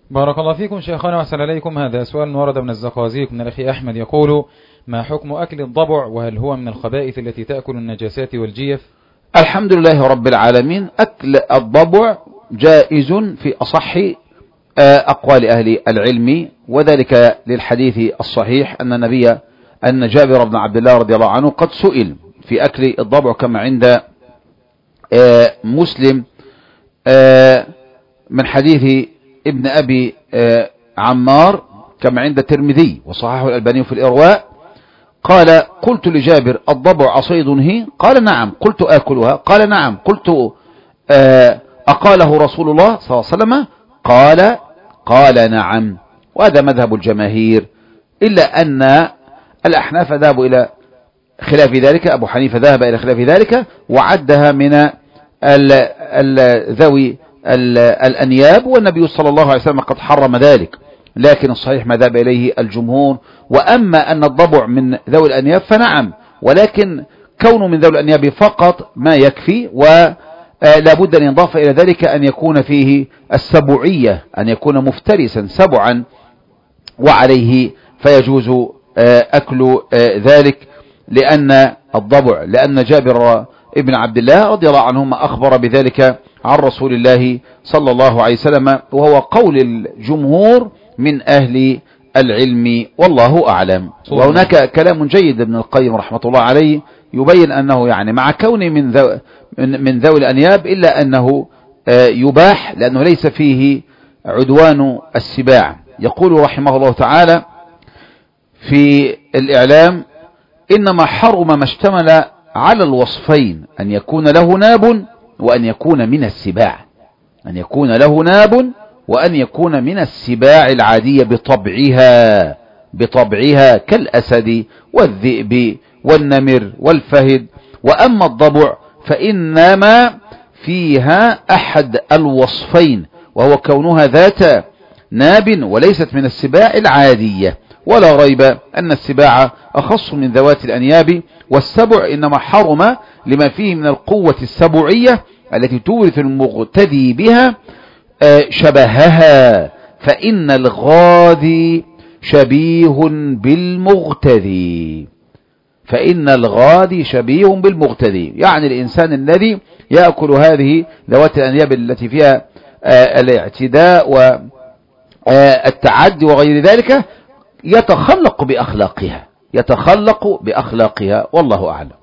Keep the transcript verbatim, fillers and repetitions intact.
بارك الله فيكم شيخنا وأحسن إليكم. هذا سؤال ورد من الزقازيق من الأخي أحمد يقول: ما حكم أكل الضبع، وهل هو من الخبائث التي تأكل النجاسات والجيف؟ الحمد لله رب العالمين. أكل الضبع جائز في أصح أقوال أهل العلم، وذلك للحديث الصحيح أن النبي أن جابر بن عبد الله رضي الله عنه قد سئل في أكل الضبع كما عند مسلم من حديث ابن أبي عمار كما عند الترمذي وصححه الألباني في الإرواء. قال: قلت لجابر: الضبع أصيد هي؟ قال: نعم. قلت: آكلها؟ قال: نعم. قلت: أقاله رسول الله صلى الله عليه وسلم؟ قال قال نعم. وهذا مذهب الجماهير، إلا أن الأحناف ذهبوا إلى خلاف ذلك. أبو حنيفة ذهب إلى خلاف ذلك وعدها من ذوي الأنياب، والنبي صلى الله عليه وسلم قد حرم ذلك، لكن الصحيح ما ذهب إليه الجمهور. وأما أن الضبع من ذوي الأنياب فنعم، ولكن كونه من ذوي الأنياب فقط ما يكفي، ولا بد أن ينضاف إلى ذلك أن يكون فيه السبعية، أن يكون مفترسا سبعا وعليه، فيجوز أكل ذلك لأن الضبع لأن جابر ابن عبد الله رضي الله عنهما أخبر بذلك عن رسول الله صلى الله عليه وسلم، وهو قول الجمهور من أهل العلم والله أعلم. وهناك كلام جيد ابن القيم رحمة الله عليه يبين أنه يعني مع كونه من ذو من ذوي الأنياب إلا أنه يباح لأنه ليس فيه عدوان السباع. يقول رحمه الله تعالى في الإعلام: إنما حرم ما اشتمل على الوصفين، أن يكون له ناب وأن يكون من السباع، أن يكون له ناب وأن يكون من السباع العادية بطبعها بطبعها كالأسد والذئب والنمر والفهد. وأما الضبع فإنما فيها أحد الوصفين، وهو كونها ذات ناب وليست من السباع العادية. ولا ريب أن السباع أخص من ذوات الأنياب، والسبع إنما حرم لما فيه من القوة السبعية التي تورث المغتدي بها شبهها، فإن الغاذي شبيه بالمغتدي فإن الغاذي شبيه بالمغتدي يعني الإنسان الذي يأكل هذه ذوات الأنياب التي فيها الاعتداء والتعدي وغير ذلك يتخلق بأخلاقها يتخلق بأخلاقها والله أعلم.